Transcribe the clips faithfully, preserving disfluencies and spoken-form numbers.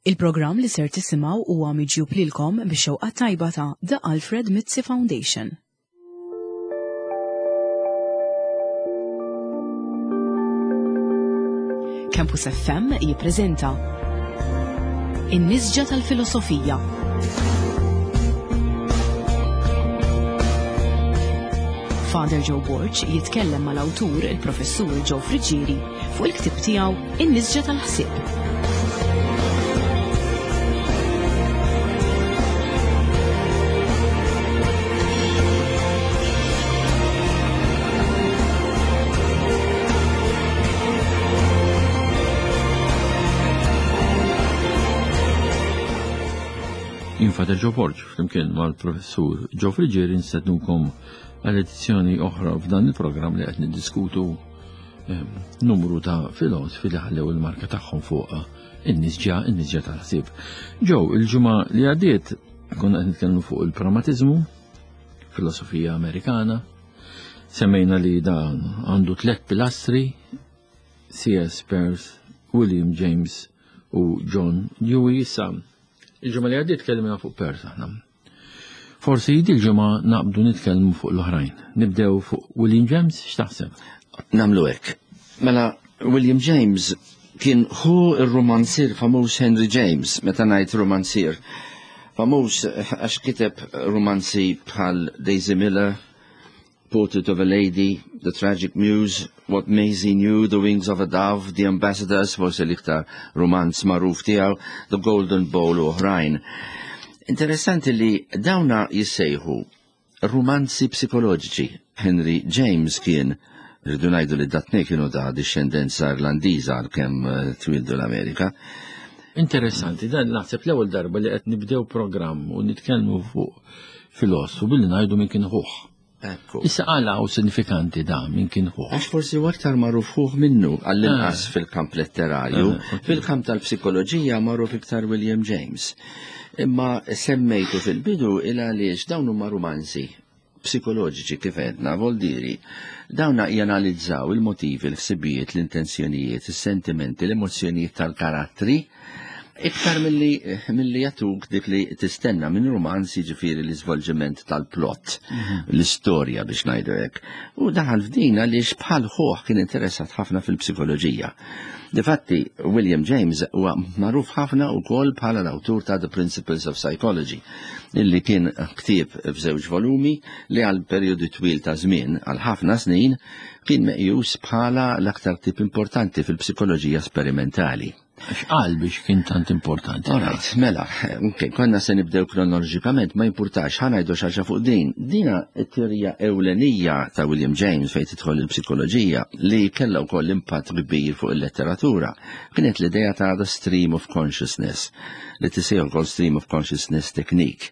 Il-programm li ser tisimgħu huwa miġjub lilkom bix-xewqa tajba ta' The Alfred Mizzi Foundation. Campus F M jippreżenta In-Nisġa tal-Filosofija. Father Joe Borch jitkellem mal-awtur il-Professur Joe Friġieri fuq il-ktib tiegħu In-Nisġa tal-Ħsieb. Father Joe Borch, flimkien mal-Professur Joe Friġieri nstednukom għal-edizzjoni oħra f'dan il-programm li qed niddiskutu numru ta' filosofi li ħallew il-marka tagħhom fuq in-nisġa, in-nisġa tal-ħsieb. Joe, il-ġimgħa li għaddiet konna qed nitkellmu fuq il-pragmatiżmu, filosofija Amerikana. Semmejna li dan għandu tliet pilastri, C S Peirce, William James u John Dewey. Sa il-ġimgħa li għaddiet tkellimna fuq Peirce aħna. Forsi jidi l-ġimgħa naqbdu nitkellmu fuq l-oħrajn. Nibdew fuq William James, x'taħseb? Namlu hekk. Mela William James kien hu ir-romanzier famuż Henry James, meta ngħid romanzier. Famuż għax kiteb romanzi bħal Daisy Miller, Portrait of a Lady, The Tragic Muse, What Maisie Knew, The Wings of a Dove, The Ambassadors, forse l-iktar romanz magħruf tiegħu, The Golden Bowl u oħrajn. Interessanti li dawna jissejħu romanzi psikoloġiċi. Henry James kien, rridu ngħidu li datnej kienu ta' discendenza irlandiża kemm twildu l-Amerika. Interessanti, dan naħseb l-ewwel darba li qed nibdew programm u nitkellmu fuq filosofu billi ngħidu min kien ħuħ. Issa għala u sinifikanti da minn kien ħuħ. Għax forsi waktar marruf ħuħ minnu għall-inqas fil-kamp letterarju, fil-kamp tal-psikoloġija marruf iktar William James. Imma semmejtu fil-bidu il għaliex dawn huma romanzi psikoloġiċi kif għedna voldiri. Dawna janalizzaw il-motivi, l-ħsibijiet, l-intenzjonijiet, is-sentimenti, l-emozzjonijiet tal-karattri iktar mill-li jatuk dik li tistenna minn romanzi ġifiri l-izvolġiment tal-plot, l-istorja biex ngħidu hekk. U daħal f'din għaliex bħal ħoħ kien interessat ħafna fil-psikoloġija. Difatti, William James huwa magħruf ħafna wkoll bħala l-awtur ta' The Principles of Psychology, illi kien ktieb f'żewġ volumi li għal perjodu twil ta' żmien għal ħafna snin kien meqjus bħala l-aktar tip importanti fil-psikoloġija sperimentali. X'qal biex kien tant importanti? Alright, mela, okay, konna se nibdew kronoloġikament, ma importax, ħanajdu xaġa fuq din. Dina t-teorija ewlenija ta' William James fejn tidħol il-psikoloġija li kellha wkoll impatt kbir fuq il-letteratura. Kienet l-idea ta' the stream of consciousness, li tisejħu wkoll stream of consciousness technique.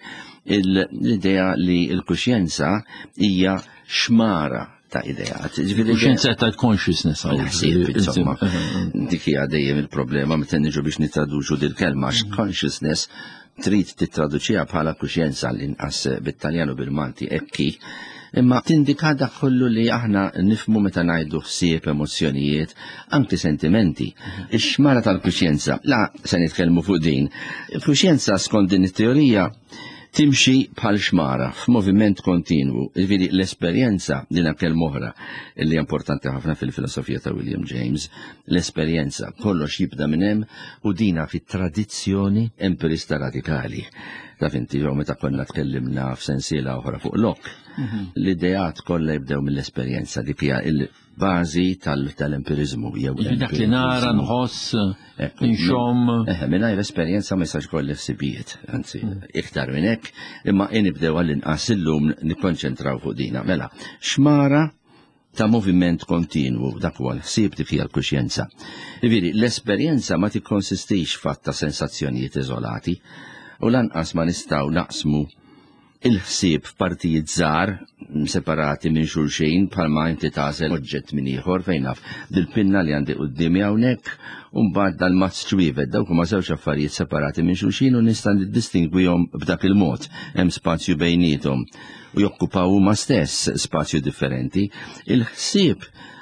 L-idea li l-kuxjenza hija xmara ta' ideat. Kuxjenza ta' consciousness għal-ħsieb, insomma. Dik hija dejjem il-problema meta niġu biex nitraduċu dil-kelma consciousness trid titraduċiha bħala kuxjenza l-inqas bit-Taljan u bil-Malti ekki. Imma tindika dak kollu li aħna nifmu meta ngħidu ħsieb, emozzjonijiet, anki sentimenti. Ix-xmara tal-kuxjenza, la se nitkellmu fuq din. Kuxjenza skont din it-teorija timxi bħal xmara f'moviment kontinwu, ġifieri l-esperjenza din kell moħra li importanti ħafna fil-filosofija ta' William James, l-esperjenza kollox jibda minn hemm u dina fit-tradizzjoni empirista radikali. Taf inti jew meta konna tkellimna f'sensiela oħra fuq Locke, l-ideat kollha jibdew mill-esperjenza dik hija l-bażi tal-empirizmu jew dak li nara nħoss inxomm. Mingħajr esperjenza ma jistax kolli ħsibijiet, anzi iktar minn hekk, imma nibdew għall-inqas illum nikkonċentraw fuq dina. Mela, xmara ta' moviment kontinwu dak huwa l-ħsieb dik hija l-kuxjenza. Jiġifieri l-esperjenza ma tikkonsistix fatt ta' sensazzjonijiet iżolati u lanqas ma nistgħu naqsmu il-ħsieb f'partijiet żgħar separati minn xulxin bħalma inti tażel oġġett minn ieħor fejn naf dil-pinna li għandi qudiemi hawnhekk u mbagħad dal-mazz ċwievet dawk huma żewġ affarijiet separati minn xulxin u nista' niddistingwihom b'dak il-mod. Hemm spazju bejniethom u jokkupaw huma stess spazju differenti. Il-ħsieb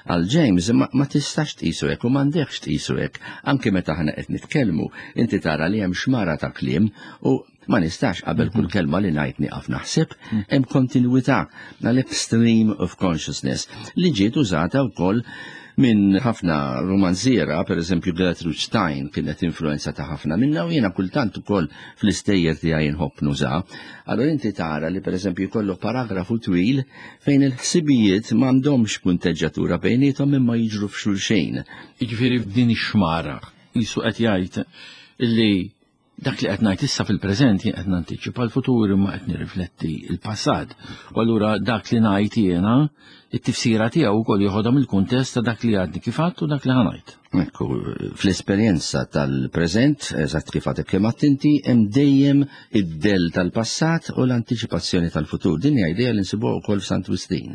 Għal James ma, ma tistax tqisu hekk u m'għandekx tqisu hekk. Anke meta ħana qed nitkellmu, inti tara li hemm xmara ta' kliem u ma nistax qabel kull kelma li ngħid nieqaf naħseb, hemm kontinwità għall-stream of consciousness li ġiet użata wkoll minn ħafna romanziera, per eżempju Gertrude Stein kienet influenza ta' ħafna minna u jiena kultant ukoll fl-istejjer tiegħi nħobb nuża. Allura inti tara li per eżempju jkollok paragrafu twil fejn il-ħsibijiet m'għandhomx punteġġatura bejniethom imma jiġru f'xulxejn. Jiġifieri f'din ix-xmara jisu qed jgħid illi dak li qed ngħid issa fil-preżent jien qed nantiċipa l-futur imma qed nirrifletti l-passat. U allura dak li ngħid jiena it-tifsira tiegħu wkoll jieħodha mill-kuntest ta' dak li għadni kif għadt u dak li ħanajt. Ekku, fl-esperjenza tal-preżent, eżatt kif għadek kemm inti, hemm dejjem id-del tal-passat u l-antiċipazzjoni tal-futur. Din hija idea li nsibuha wkoll f'Sant Wistin.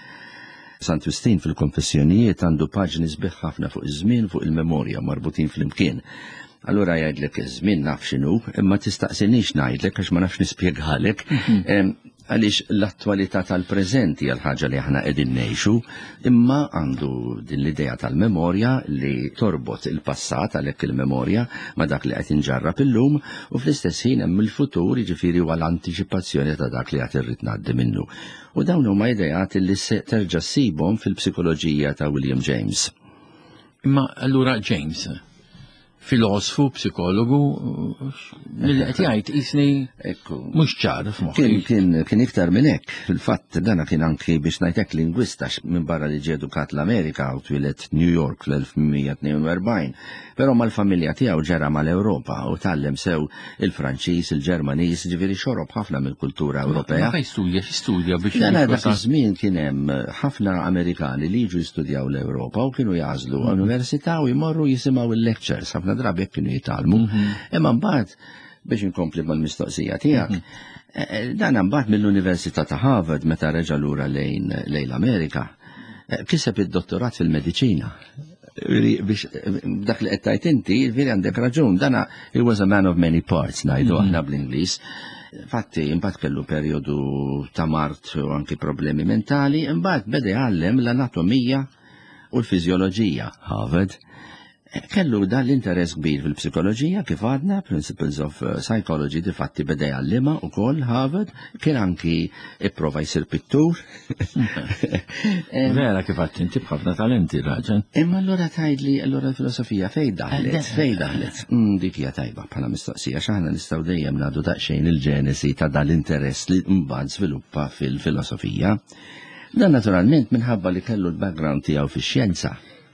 Sant Wistin fil-Konfessjonijiet għandu paġni sbieħ ħafna fuq iż-żmien fuq il-memorja marbutin fl-imkien. Allura jgħidlek iż-żmien naf x'inhu, imma tistaqsinix ngħidlek għax ma nafx nispjegalek. Għaliex l-attwalità tal-preżenti għal ħaġa li aħna qegħdin ngħixu, imma għandu din l-idea tal-memorja li torbot il-passat għalhekk il-memorja ma dak li qed inġarrab illum u fl-istess ħin hemm il-futur jiġifieri huwa l-antiċipazzjoni ta' dak li qed irrid ngħaddi minnu. U dawn huma idejat li se terġa' ssibhom fil-psikoloġija ta' William James. Imma allura James filosofu, psikologu, mill qed jgħid isni mhux ċar f'moħħi. Kien kien iktar minn hekk. Fil-fatt dana kien anki biex ngħidlek lingwista minn barra li ġie edukat l-Amerika u twilet New York fl-elf mija tnejn u erbgħin. Però mal-familja tiegħu ġara mal-Ewropa u tallem sew il-Franċiż, il-Ġermaniż, ġifieri xorob ħafna mill-kultura Ewropea. Ma jistudja x'istudja biex Dan dak iż-żmien kien hemm ħafna Amerikani li jiġu jistudjaw l-Ewropa u kienu jażlu università u jmorru jisimgħu il-lectures ħafna drabi kienu jitalmu. Imma mbagħad biex inkompli mal-mistoqsija tiegħek, dan mbagħad mill-Università ta' Harvard meta reġa' lura lejn l-Amerika, kiseb id-dottorat fil-mediċina. Biex dak li qed tgħid inti, veri għandek raġun, dana he was a man of many parts ngħidu aħna bl-Ingliż. Fatti, imbagħad kellu perjodu ta' mart u anki problemi mentali, imbagħad beda jgħallem l-anatomija u l-fiżjoloġija Harvard. Kellu dan l-interess kbir fil-psikoloġija kif għadna, Principles of Psychology difatti beda jgħallima wkoll Harvard, kien anki ipprova jsir pittur. Vera kif għadt inti b'ħafna talenti raġel. Imma allura tgħidli allura l-filosofija fejn daħlet, fejn daħlet. Dik hija tajba bħala mistoqsija x'aħna nistgħu dejjem nagħdu daqsxejn il-ġenesi ta' dan l-interess li mbagħad żviluppa fil-filosofija. Dan naturalment minħabba li kellu l-background tiegħu fix-xjenza.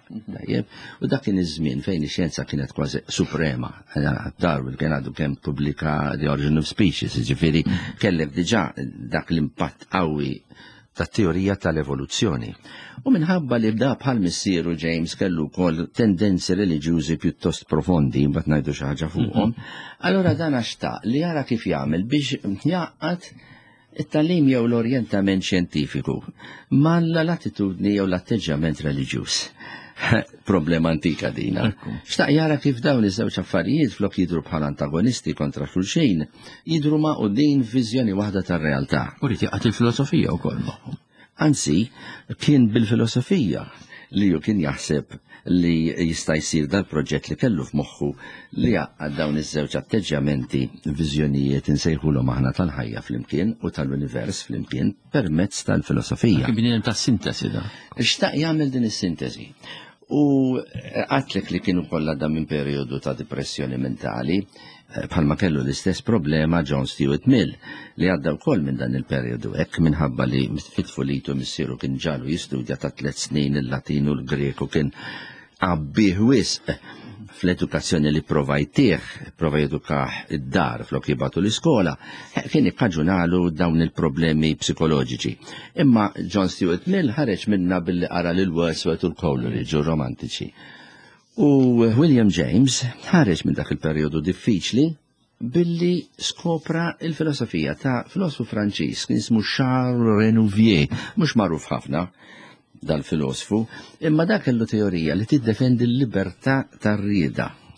U dak kien iż-żmien fejn ix-xjenza kienet kważi suprema. Darwin kien għadu kemm pubblika The Origin of Species, ġifieri kellek diġà dak l-impatt qawwi tat-teorija tal-evoluzzjoni. U minħabba li bda bħal missieru James kellu wkoll tendenzi reliġjużi pjuttost profondi, mbagħad ngħidu xi ħaġa fuqhom, allura dan xtaq li jara kif jagħmel biex jgħaqqad it-tallim jew l-orjentament xjentifiku mal-attitudni jew l-atteġġament reliġjuż. Problema antika dina. Xtaq jara kif dawn iż-żewġ affarijiet flok jidru bħala antagonisti kontra xulxejn, jidru ma' quddin viżjoni waħda tar-realtà. U rrid jaqgħod il-filosofija wkoll magħhom. Anzi, kien bil-filosofija li ju kien jaħseb li jista' jsir dal-proġett li kellu f'moħħu li jaqgħad dawn iż-żewġ atteġġamenti, viżjonijiet insejħulhom aħna tal-ħajja flimkien u tal-univers flimkien permezz tal-filosofija. Kif bniem tas-sintesi da. Xtaq jagħmel din is-sintesi. U għatlek li kienu kollha da minn perjodu ta' depressjoni mentali, bħalma kellu l-istess problema John Stuart Mill li għadda wkoll minn dan il-perjodu hekk minħabba li fit-tfulitu missieru kien ġalu jistudja ta' tliet snin il-Latin u l-Greku kien qabbih wisq fl-edukazzjoni li prova jtieħ, prova jedukaħ id-dar flok jibatu l-iskola, kien ikkaġunalu dawn il-problemi psikoloġiċi. Imma John Stuart Mill ħareġ minna billi qara lil Wordsworth u l-Coleridge u romantiċi. U William James ħareġ minn dak il-perjodu diffiċli billi skopra il-filosofija ta' filosofu Franċiż kien ismu Charles Renouvier, mhux magħruf ħafna dal-filosofu, imma dak kellu teorija li tiddefendi l-libertà tar-rieda.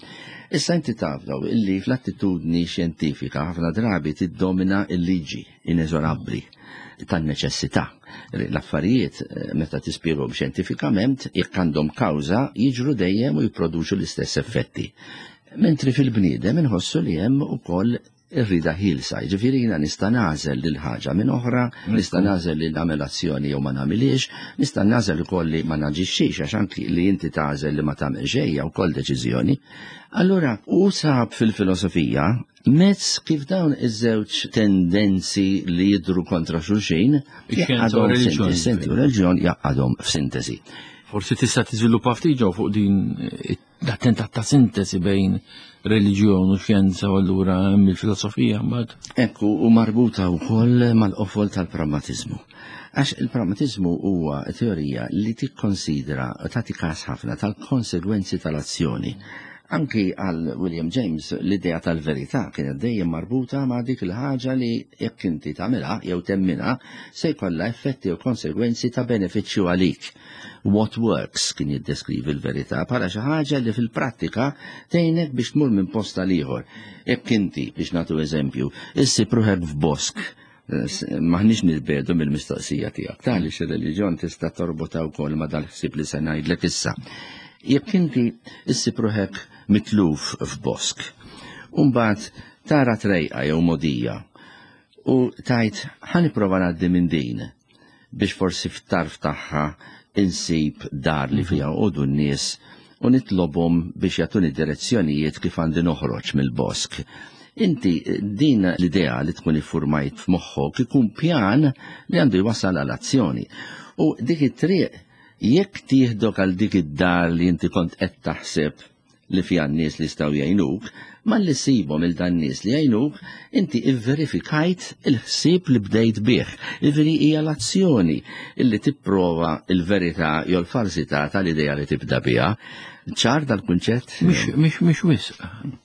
Issa inti tafdaw illi fl-attitudni xjentifika ħafna drabi tiddomina il-liġi ineżorabbli tan-neċessità. L-affarijiet meta tispjegahom xjentifikament jekk għandhom kawża jiġru dejjem u jipproduċu l-istess effetti. Mentri fil-bniedem inħossu li hemm ukoll ir-rida ħilsa, ġifieri jiena nista' nagħżel lil ħaġa minn oħra, nista' nagħżel li nagħmel azzjoni jew ma nagħmilix, nista' nagħżel ukoll li ma naġixxix għax anki li inti tażel li ma tagħmel xejn wkoll deċiżjoni. Allura u sab fil-filosofija mezz kif dawn iż-żewġ tendenzi li jidru kontra xulxin jaqgħadhom f'sintesi u reliġjon jaqgħadhom f'sintesi. Forsi tista' tiżviluppa ftit ġew fuq din l-attentat ta' sintesi bejn reliġjon u xjenza u allura hemm il-filosofija mbagħad. Ekku u marbuta wkoll mal-qofol tal-pragmatiżmu. Għax il-pragmatiżmu huwa teorija li tikkonsidra tagħti każ ħafna tal-konsegwenzi tal-azzjoni. Anki għal William James l-idea tal-verità kienet dejjem marbuta ma' dik il-ħaġa li jekk inti tagħmilha jew temminha se jkollha effetti u konsegwenzi ta' benefiċċju għalik. What works kien jiddeskrivi l-verità bħala xi ħaġa li fil-prattika tgħinek biex tmur minn posta ieħor. Jekk inti biex nagħtu eżempju, issib ruħek f'bosk, maħniex nitbedu mill-mistoqsija tiegħek. Għaliex ir-reliġjon tista' torbota wkoll ma' dal-ħsieb li se ngħidlek issa. Jekk inti issib ruħek mitluf f'bosk, u mbagħad tara trejqa jew modija u tajt ħanipprova ngħaddi minn din biex forsi f'tarf tagħha insib dar li fija għodu n-nies u nitlobhom biex jagħtuni direzzjonijiet kif għandi noħroġ mill-bosk. Inti din l-idea li tkun iffurmajt f'moħħok ikun pjan li għandu jwassal għal azzjoni. U dik it-triq jekk tieħdok għal dik id-dar li inti kont qed taħseb li fija n-nies li jistgħu jgħinuk, ma li sibhom il dan nies li jgħinuk, inti ivverifikajt il-ħsieb li bdejt bih. Ivveri hija l-azzjoni illi tipprova il-verità jew l-falsità tal-idea li tibda biha. ċar dal-kunċett? Mhix mhix wisq.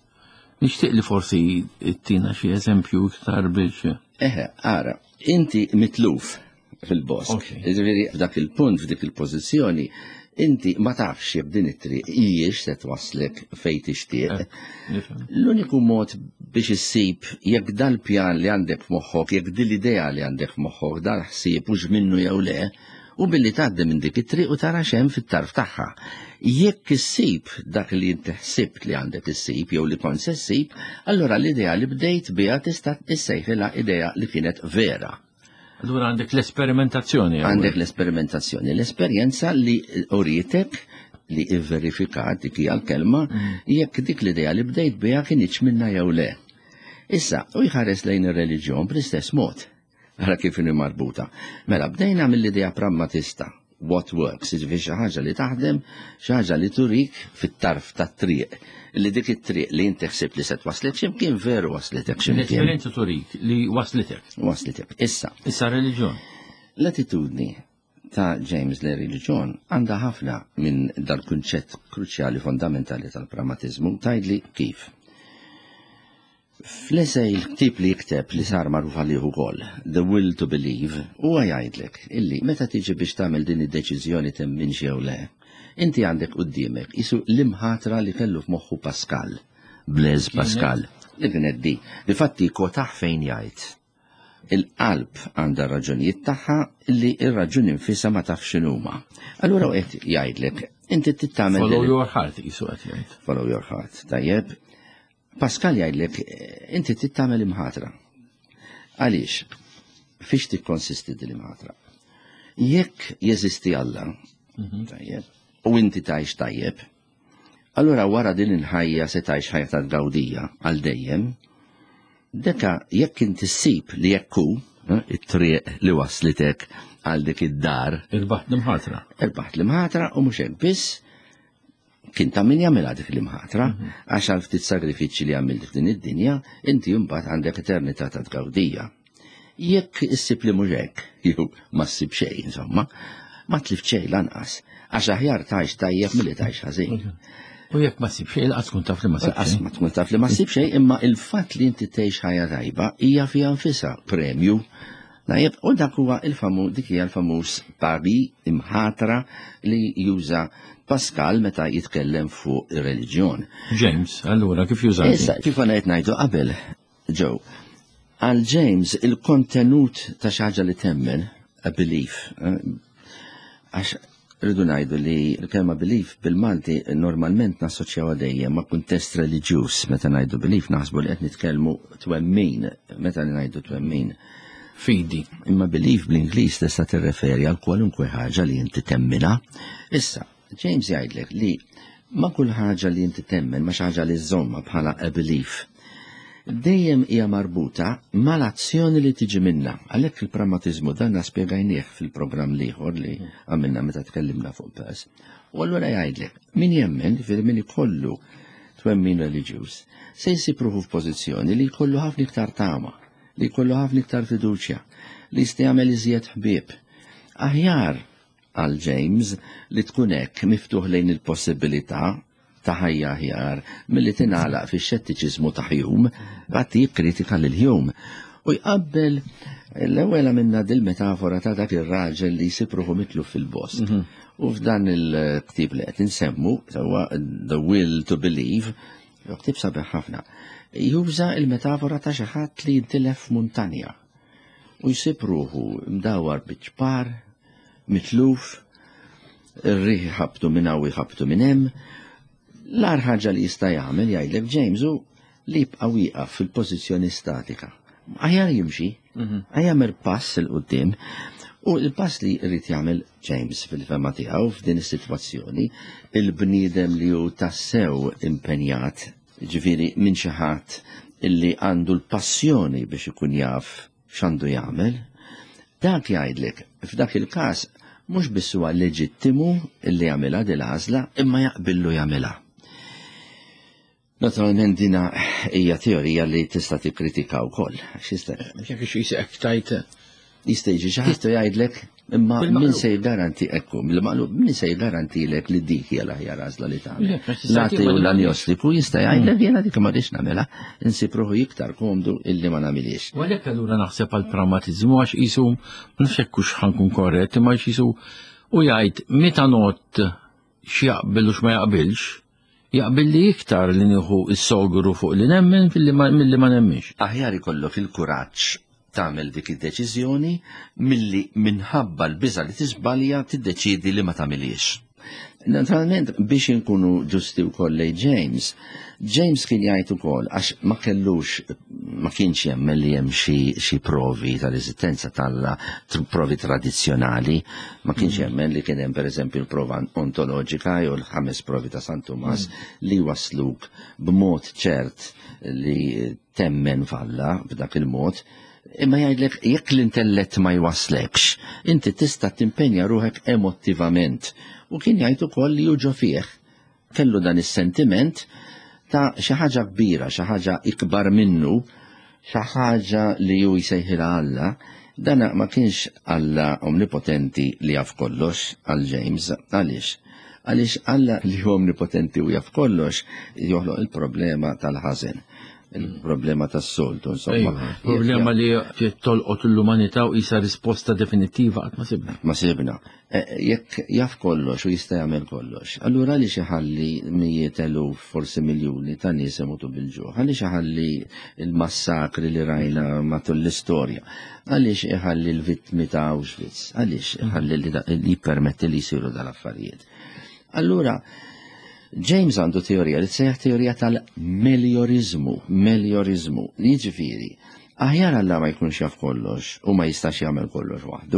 Nixtieq li forsi ttina xi eżempju iktar biex. Eħe, ara, inti mitluf fil-bosk. Ivveri f'dak il-punt, f'dik il-pożizzjoni, inti ma tafx jekk din it-triq hijiex se twaslek fejn tixtieq. L-uniku mod biex issib jekk dal-pjan li għandek f'moħħok, jekk din l-idea li għandek f'moħħok dal-ħsieb hux minnu jew le, u billi tgħaddi minn dik it-triq u tara x'hemm fit-tarf tagħha. Jekk issib dak li inti ħsibt li għandek issib jew li kont se ssib, allura l-idea li bdejt biha tista' issejħilha idea li kienet vera. Allura għandek l-esperimentazzjoni. Għandek l-esperimentazzjoni, l-esperjenza li urietek li verifikat dik hija l-kelma jekk dik l-idea li bdejt biha kienx minna jew le. Issa, u jħares lejn ir-reliġjon bl-istess mod. Ara kif inhi marbuta. Mela bdejna mill-idea pragmatista. What works, ġifi xi ħaġa li taħdem, xi ħaġa li turik fit-tarf tat-triq. Li dik it-triq li inti ħsib li se twaslek x'imkien veru wasletek x'imkien. L-esperjenza turik li wasletek. Wasletek. Issa. Issa reliġjon. L-attitudni ta' James li reliġjon għandha ħafna minn dal-kunċett kruċjali fondamentali tal-pragmatizmu tgħidli kif. Fl-essej il-ktib li jikteb li sar magħruf għalih ukoll, The Will to Believe, huwa jgħidlek illi meta tiġi biex tagħmel din id-deċiżjoni temminx jew le, inti għandek quddiemek isu l-imħatra li kellu f'moħħu Pascal, Blaise Pascal, li kienet di, li fatti kotaħ fejn jgħid. Il-qalb għandha raġunijiet tagħha li r-raġuni nfisha ma tafx x'inhuma. Allura qed jgħidlek, inti tittamel Follow your heart isu qed jgħid. Follow your heart. Tajjeb. Pascal jgħidlek, inti tittamel imħatra. Għaliex, fiex tikkonsisti l-imħatra? Jekk jeżisti Alla, tajjeb, u inti tajx tajjeb, allura wara din il-ħajja se tajx ħajja tal-gawdija għal dejjem, deka jekk inti ssib li jekku it-triq li waslitek għal dik id-dar. Il-baħt l-imħatra. Il-baħt l-imħatra u mhux hekk biss, kien ta' min jagħmilha dik l-imħatra, għax għal ftit sagrifiċċji li għamilt f'din id-dinja, inti mbagħad għandek eternità ta' tgawdija. Jekk issib li mhux hekk, jew ma ssib xejn, insomma, ma tlif xejn lanqas, għax aħjar tgħix tajjeb milli tgħix ħażin. U jekk ma ssib xejn, laqas tkun taf li ma ssib xejn. Ma tkun taf li ma ssib xejn, imma il-fatt li inti tgħix ħajja tajba hija fiha nfisha premju Najib, u dak huwa il-famu, dik hija l-famuż pari imħatra li juża Pascal meta jitkellem fuq ir-reliġjon. James, allura kif juża? Issa, kif għana ngħidu qabel, Joe, għal James il-kontenut ta' xi ħaġa li temmen, a belief, għax rridu ngħidu li l-kelma belief bil-Malti normalment nassoċjaw dejjem ma' kuntest reliġjuż, meta ngħidu belief naħsbu li qed nitkellmu twemmin, meta ngħidu twemmin. Fidi. Imma belief bl-Ingliż tista' tirreferi għal kwalunkwe ħaġa li inti temmina. Issa, James jgħidlek li ma kull ħaġa li inti temmen ma xi ħaġa li żomma bħala a belief dejjem hija marbuta mal-azzjoni li tiġi minna. Għalhekk il-pragmatiżmu dan naspjegajnieh fil-programm ieħor li għamilna meta tkellimna fuq pass. U allura jgħidlek min jemmen fil min ikollu twemmin reliġjuż se jsib ruħu f'pożizzjoni li jkollu ħafna iktar tama, li jkollu ħafna iktar fiduċja, li jista' jagħmel iżjed ħbieb. Aħjar għal James li tkun hekk miftuħ lejn il-possibilità ta' ħajja aħjar milli tingħalaq fix-xettiċiżmu ta' Hume għad jikkritika lil Hume. U jqabbel l-ewwel minna dil-metafora ta' dak ir-raġel li jsib ruħu mitlu fil-bost. U f'dan il-ktieb li qed insemmu sewwa The Will to Believe, ktieb sabiħ ħafna, juża il-metafora ta' xi ħadd li jintilef muntanja u jsib ruħu mdawwar biċ-ċpar, mitluf, ir-riħ ħabtu minn hawn ħabtu minn hemm. L-ar ħaġa li jista' jagħmel jgħidlek James hu li jibqa' wieqaf fil-pożizzjoni statika. Aħjar jimxi, jagħmel pass il qudiem u l-pass li jrid jagħmel James fil-fema tiegħu f'din is-sitwazzjoni il-bniedem li hu tassew impenjat, ġifieri minn xi ħadd illi għandu l-passjoni biex ikun jaf x'għandu jagħmel. Dak jgħidlek, f'dak il-każ mhux biss huwa leġittimu illi jagħmilha din l-għażla imma jaqbillu jagħmilha. Naturalment dina hija teorija li tista' tikkritika wkoll. X'jista' jekk xi tajt jista' jiġi xi ħadd jgħidlek imma min se jgaranti ekku, mill-maqlub min se jgaranttilek li dik hija l-aħjar għażla li tagħmel. L-atti u l-anjostiku jista' jgħidlek jiena dik ma rridx nagħmilha, insib ruħu iktar komdu illi ma nagħmilix. U għalhekk allura naħseb għall pragmatiżmu għax qisu nafx hekk hux ħankun korrett imma qisu u jgħid meta not x'jaqbel u x'ma jaqbilx, jaqbel li iktar li nieħu s-sogru fuq li nemmen milli ma nemminx. Aħjar ikollok il-kuraġġ tagħmel dik id-deċiżjoni milli minħabba l-biża' li tisbalja tiddeċiedi li ma tagħmilix. Naturalment biex inkunu ġusti wkoll lejn James, James kien jgħid ukoll għax ma kellux ma kienx jemmel li hemm xi provi ta' reżistenza tal-provi tradizzjonali, ma kienx jemmel li kien hemm pereżempju l-prova ontoloġika jew l-ħames provi ta' San Tumas li wasluk b'mod ċert li temmen falla b'dak il-mod. Imma jgħidlek jekk l-intellett ma jwaslekx, inti tista' timpenja ruħek emotivament. U kien jgħid ukoll li juġo fih kellu dan is-sentiment ta' xi ħaġa kbira, xi ħaġa ikbar minnu, xi ħaġa li hu jsejħilha Alla. Dan ma kienx Alla omnipotenti li jaf kollox għal James, għaliex? Għaliex Alla li hu omnipotenti u jaf kollox joħloq il-problema tal-ħażen. Il-problema tas-soltu, insomma. Problema li tolqot l-umanità u jisa risposta definitiva għat ma sibna. Ma sibna. Jekk jaf kollox u jista' jagħmel kollox. Allura li xi ħalli mijiet eluf forsi miljuni ta' nies imutu bil-ġuħ. Għalli xi ħalli il-massakri li rajna matul l-istorja. Għaliex iħalli l-vittmi ta' Auschwitz. Għaliex iħalli li jippermetti li jsiru dal-affarijiet. Allura James għandu teorija li tsejjaħ teorija tal-meliorizmu, meliorizmu, li ġifieri. Aħjar Alla ma jkunx jaf kollox u ma jistax jagħmel kollox waħdu,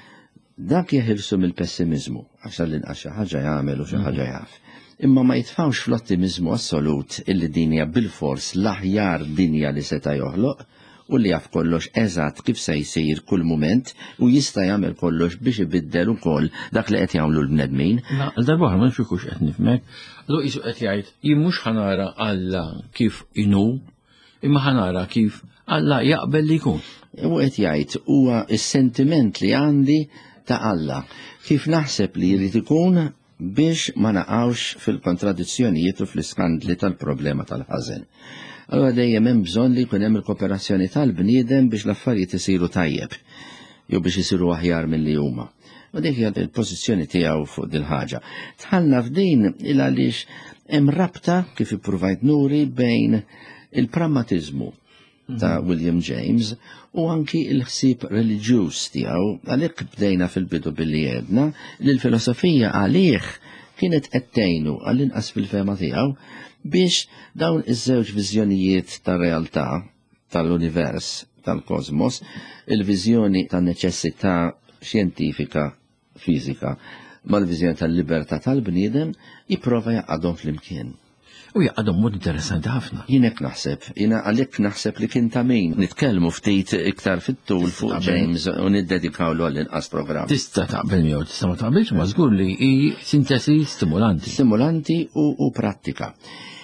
dak jeħilsu mill-pessimizmu, għax l-inqas xi ħaġa jagħmel u xi ħaġa jaf. Imma ma jitfawx fl-ottimizmu assolut illi dinja bil-fors l-aħjar dinja li seta' joħloq u li jaf kollox eżatt kif se jsir kull mument u jista' jagħmel kollox biex ibiddel ukoll dak li qed jagħmlu l-bnedmin. Darba ma nfikux qed nifhmek, lu qisu qed jgħid jien mhux ħanara Alla kif inhu, imma ħanara kif Alla jaqbel li jkun. U qed jgħid huwa s-sentiment li għandi ta' Alla kif naħseb li jrid ikun biex ma naqgħux fil-kontradizzjonijiet u fl-iskandli tal-problema tal-ħażen. Allora dejjem hemm bżonn li jkun hemm il-kooperazzjoni tal-bniedem biex l-affarijiet isiru tajjeb, jew biex isiru aħjar milli huma. U dik hija l-pożizzjoni tiegħu fuq dil ħaġa. Tħallna f'din il għaliex hemm rabta kif ippruvajt nuri bejn il-prammatiżmu ta' William James u anki il-ħsieb reliġjuż tiegħu, għalhekk bdejna fil-bidu billi għedna li l-filosofija għalih kienet qed tgħinu għall-inqas fil-fema tiegħu biex dawn iż-żewġ viżjonijiet tar-realtà tal-univers tal-kosmos, il-viżjoni tan-neċessità xjentifika fiżika mal-viżjoni tal-libertà tal-bniedem jipprova jaqgħadhom flimkien. U jaqgħadhom mod interessanti ħafna. Jien hekk naħseb, jiena għalhekk naħseb li kien ta' min nitkellmu ftit iktar fit-tul fuq James u niddedikawlu għall-inqas programm. Tista' taqbel miegħu, tista' ma taqbilx ma żgur li hi sintesi stimulanti. Stimulanti u, u prattika.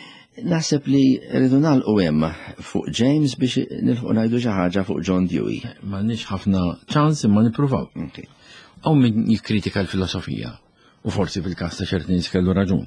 Naħseb li rridu nagħlqu hemm fuq James biex nilħu ngħidu xi ħaġa fuq John Dewey. M'għandniex ħafna ċans imma nippruvaw. Okay. Aw min jikkritika l-filosofija, u forsi fil-każ ta' ċerti nies kellu raġun,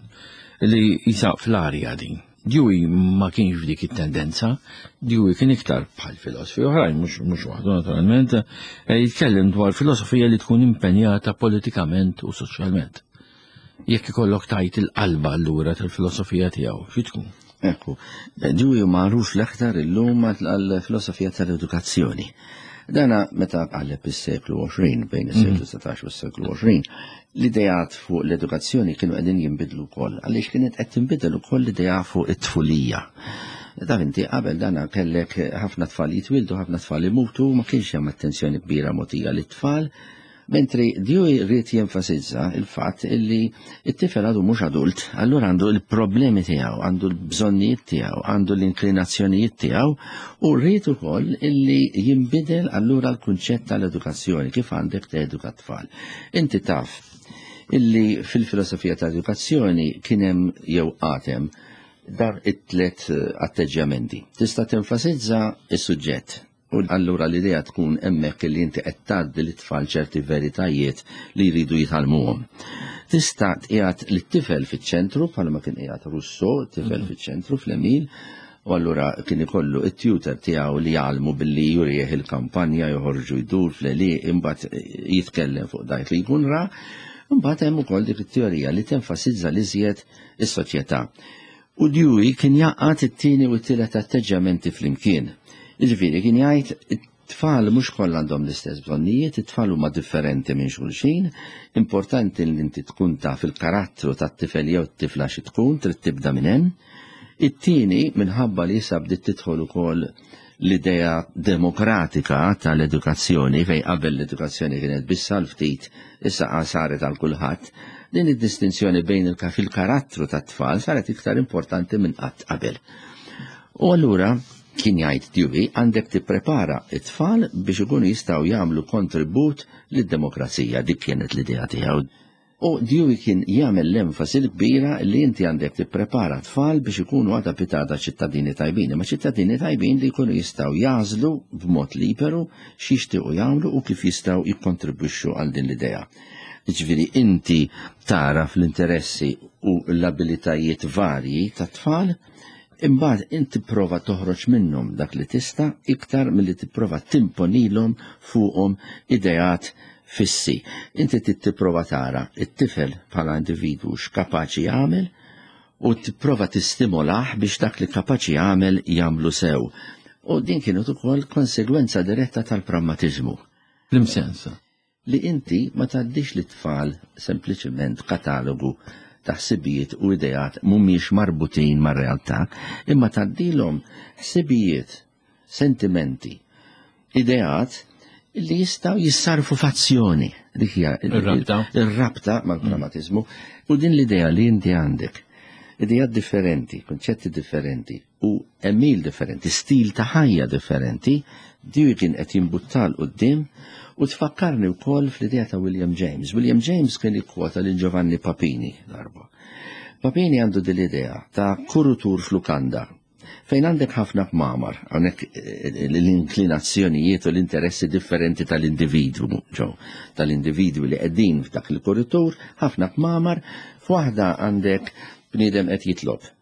li jisaq fl-arja din. Dewey ma kienx f'dik it-tendenza, Dewey kien iktar bħal filosofi oħrajn, mhux mhux waħdu naturalment, jitkellem dwar filosofija li tkun impenjata politikament u soċjalment. Jekk ikollok tajt il-qalba allura tal-filosofija tiegħu, xi tkun? Ekku, Dewey magħruf l-aktar illum għall-filosofija tal-edukazzjoni. Dana meta għalleb is-seklu għoxrin, bejn is-seklu setax u s-seklu għoxrin, l-idejat fuq l-edukazzjoni kienu qegħdin jinbidlu wkoll, għaliex kienet qed tinbidel ukoll l-idea fuq it-tfulija. Taf inti qabel dana kellek ħafna tfal jitwildu, ħafna tfal imutu, ma kienx hemm attenzjoni kbira mogħtija lit-tfal, mentri Dewey rrid jenfasizza il-fatt illi it-tifel għadu mhux adult, allura għandu l-problemi tiegħu, għandu l-bżonnijiet tiegħu, għandu l-inklinazzjonijiet tiegħu u rrid ukoll illi jinbidel allura l-kunċett tal-edukazzjoni kif għandek teduka tfal. Inti taf illi fil-filosofija tal-edukazzjoni kien hemm jew għatem dar it-tlet atteġġjamenti. Tista' tenfasizza is-suġġett. U allura l-idea tkun hemmhekk li inti qed tgħaddi lit-tfal ċerti veritajiet li jridu jitgħallmuhom. Tista' qiegħed lit-tifel fiċ-ċentru bħalma kien qiegħed Rousseau, tifel fiċ-ċentru fl-Emil, u allura kien ikollu it-tutor tiegħu li jgħallmu billi jurih il-kampanja joħorġu jdur fl-għelieq imbagħad jitkellem fuq dak li jkun ra, imbagħad hemm ukoll dik it-teorija li tenfasizza li żjed is-soċjetà. U Dewey kien jaqgħad it-tieni u t-tielet atteġġamenti flimkien. Ġifieri kien jgħid it-tfal mhux kollha għandhom l-istess bżonnijiet, it-tfal huma differenti minn xulxin, importanti li inti tkun taf il-karattru tat-tifel jew t-tifla xi tkun, trid tibda minn hemm. It-tieni minħabba li issa bdiet tidħol ukoll l-idea demokratika tal-edukazzjoni fejn qabel l-edukazzjoni kienet biss għal ftit, issa saret għal kulħadd. Din id-distinzjoni bejn il-karattru tat-tfal saret iktar importanti minn qatt qabel. U allura kien jgħid Dewey għandek tipprepara it-tfal biex ikunu jistgħu jagħmlu kontribut lid-demokrazija, dik kienet l-idea tiegħu. U Dewey kien jagħmel l-enfasi l-kbira li inti għandek tipprepara tfal biex ikunu adattati ċittadini tajbin, ma ċittadini tajbin li jkunu jistgħu jażlu b'mod liberu x'jixtiequ jagħmlu u kif jistgħu jikkontribwixxu għal din l-idea. Jiġifieri inti tara fl-interessi u l-abilitajiet varji tat-tfal, imbagħad inti prova toħroġ minnhom dak li tista' iktar milli tipprova timponilhom fuqhom ideat fissi. Inti tipprova tara it-tifel bħala individwu x'kapaċi jagħmel u tipprova tistimolah biex dak li kapaċi jagħmel jagħmlu sew. U din kienet ukoll konsegwenza diretta tal-prammatiżmu. L-imsensa. Li inti ma tgħaddix lit-tfal sempliċement katalogu ta' ħsibijiet u idejat mhumiex marbutin mar-realtà, imma tgħaddilhom ħsibijiet, sentimenti, idejat li jistgħu jissarfu f'azzjoni. Dik hija ir-rabta mal-prammatiżmu u din l-idea li inti għandek. Idejat differenti, konċetti differenti u emil differenti, stil ta' ħajja differenti, Dewey kien qed jimbuttal quddiem u tfakkarni wkoll fl-idea ta' William James. William James kien ikkwota lil Giovanni Papini darba. Papini għandu din l-idea ta' kurutur fl-lukanda fejn għandek ħafna kmamar, hawnhekk l-inklinazzjonijiet u l-interessi differenti tal-individwu, ġew tal-individwi li qegħdin f'dak il-kurutur, ħafna kmamar, f'waħda għandek bniedem qed jitlob.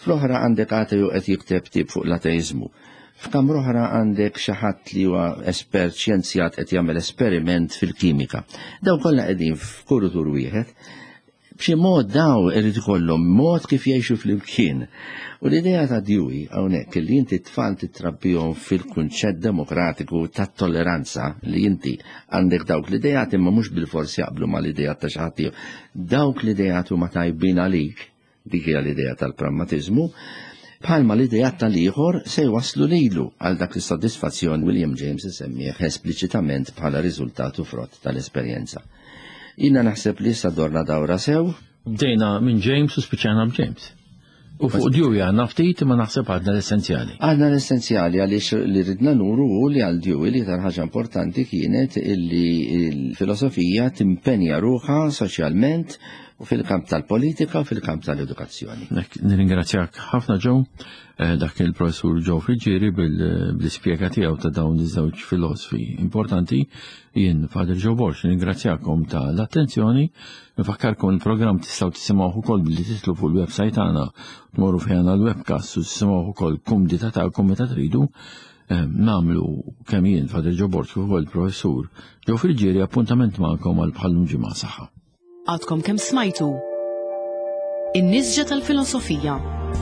fl-oħra għandek ateu qed jikteb tip fuq l-ateizmu. F'kamra oħra għandek xi ħadd li huwa espert xjenzjat qed jagħmel esperiment fil-kimika. Daw kollha qegħdin f'kurutur wieħed. B'xi mod daw irid ikollhom mod kif jgħixu fl-imkien. U l-idea ta' Dewey hawnhekk li inti tfal titrabbihom fil-kunċett demokratiku tat-tolleranza li inti għandek dawk l-idejat imma mhux bil-fors jaqblu mal-idejat ta' xi ħadd ieħor. Dawk l-idejat huma tajbin għalik, dik hija l-idea tal-pragmatiżmu, bħalma l-idejat tal-ieħor se jwasslu lilu għal dak is-sodisfazzjon William James isemmih espliċitament bħala riżultatu frott tal-esperjenza. Jina naħseb li issa dorna dawra sew. Bdejna minn James u spiċċajna b'James. U fuq Dewey għandna ftit ma naħseb għadna l-essenzjali. Għadna l-essenzjali għaliex li ridna nuru u li għal Dewey li tar ħaġa importanti kienet illi l-filosofija timpenja ruħha soċjalment u fil-kamp tal-politika u fil-kamp tal-edukazzjoni. Nirringrazzjak ħafna ġew dak il-professur Joe Frigieri bil-ispjega tiegħu ta' dawn iż-żewġ filosofi importanti. Jien Father Joe Walsh nirringrazzjakom ta' l-attenzjoni. Nfakkarkom il-programm tistgħu tisimgħuh ukoll billi titlu fuq il-website tagħna tmorru fejn l-webcast u tisimgħuh ukoll kumdita tagħkom meta tridu. Nagħmlu kemm jien Father Joe Walsh u il-professur Joe Frigieri appuntament magħkom għal bħallum ġimgħa saħħa. Għadkom kemm smajtu In-Nisġa tal-Filosofija.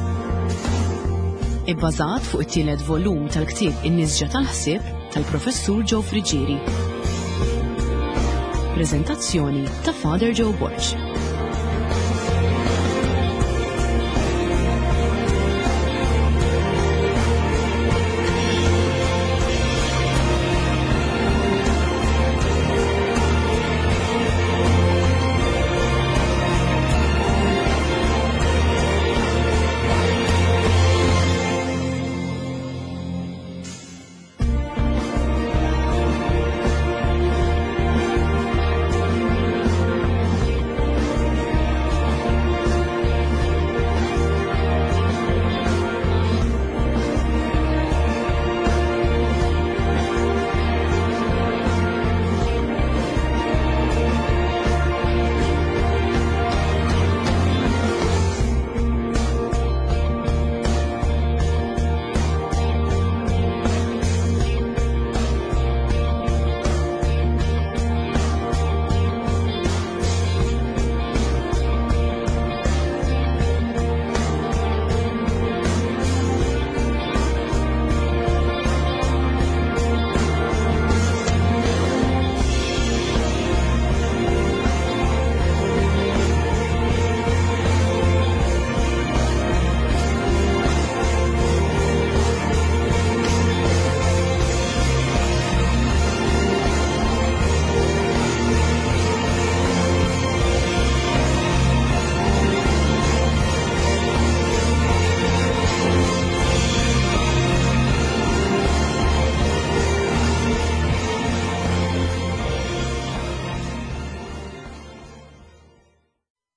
Ibbażat fuq it-tielet volum tal-ktieb In-Nisġa tal-Ħsieb tal-Professur Joe Frigieri. Preżentazzjoni ta' Father Joe Walsh.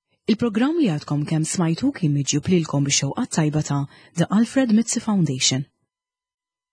Il-programm li għadkom kemm smajtu kien miġjub lilkom bix-xewqa tajba ta' The Alfred Mitzi Foundation.